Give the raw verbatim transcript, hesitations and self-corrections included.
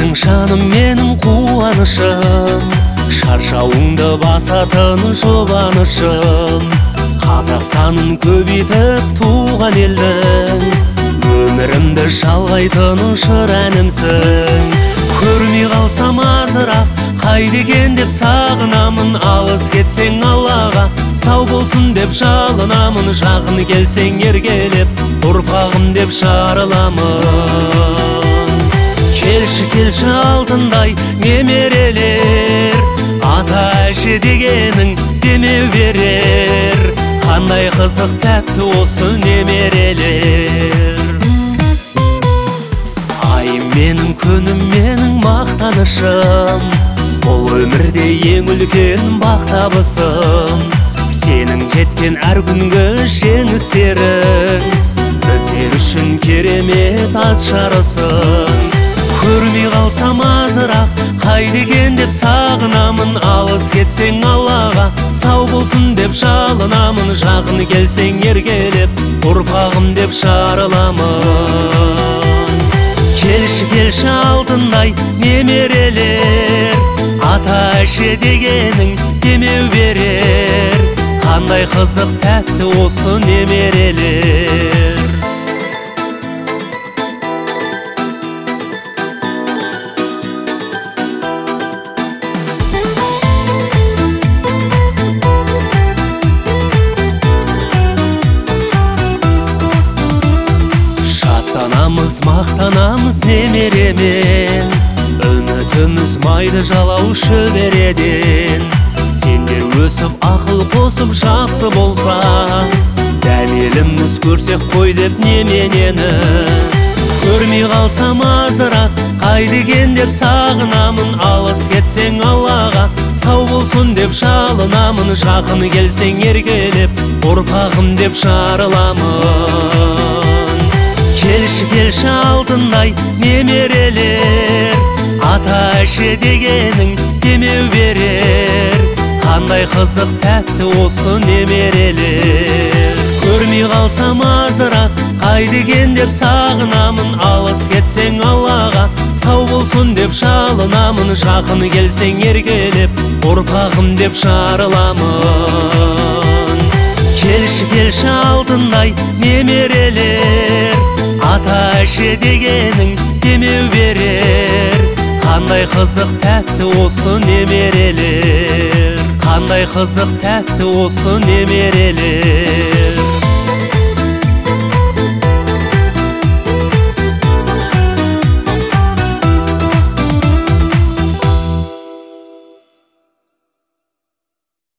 Сенің жаным менің қуанышым, шаршауыңды басатын жұбанышым. Қазақстанын көбейтіп туған елдің, өмірімді жалғайтын жыр әнімсің. Көрмей қалсам азырақ, қайда екен деп сағынамын. Алыс кетсең Аллаға, сау болсын деп жалынамын. Жақын келсең еркелеп, ұрпағым деп жарыламын. Келші келші алтындай немерелер, ата әже дегенің демеу берер. Қандай қызық тәтті осы немерелер. Айым менің, күнім менің мақтанышым, бұл өмірде ең үлкен бақ табысым. Сенің жеткен әр күнгі жеңістерің біздер үшін керемет ат жарысың. Көрмей қалсам азырақ, қайда екен деп сағынамын. Алыс кетсең Аллаға, сау болсын деп жалынамын. Жақын келсең еркелеп, ұрпағым деп жарыламын. Келші келші алтындай немерелер, ата әже дегенің демеу берер. Қандай қызық тәтті осы немерелер. Шаттанамыз, мақтанамыз немеремен, үмітіміз майды жалау шөбереден. Сендер өсіп ақыл қосып жақсы болса, дәлеліміз көрсек қой деп неменені. Көрмей қалсам азырақ, қайда екен деп сағынамын. Алыс кетсең Аллаға, сау болсын деп жалынамын. Жақын келсең еркелеп, ұрпағым деп жарыламын. Келші келші алтындай немерелер, ата әже дегенің демеу берер. Қандай қызық тәтті осы немерелер. Көрмей қалсам азырақ, қайда екен деп сағынамын. Алыс кетсең Аллаға, сау болсын деп жалынамын. Жақын келсең еркелеп, ұрпағым деп жарыламын. Келші келші алтындай немерелер, ата әже дегенің демеу берер. Қандай қызық тәтті осы немерелер. Қандай қызық тәтті осы немерелер.